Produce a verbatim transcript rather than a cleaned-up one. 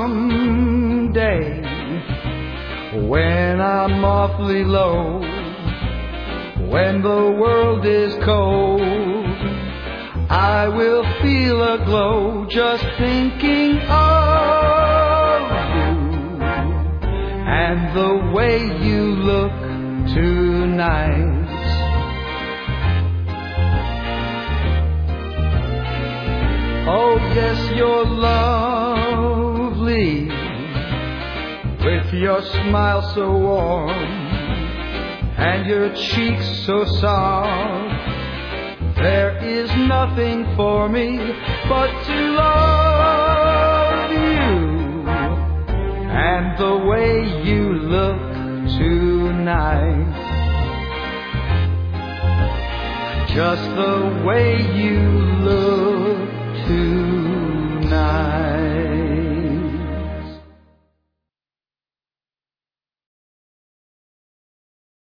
someday, when I'm awfully low, when the world is cold, I will feel a glow just thinking of you and the way you look tonight. Oh yes, you're lovely, with your smile so warm and your cheeks so soft. There is nothing for me but to love you and the way you look tonight. Just the way you look tonight.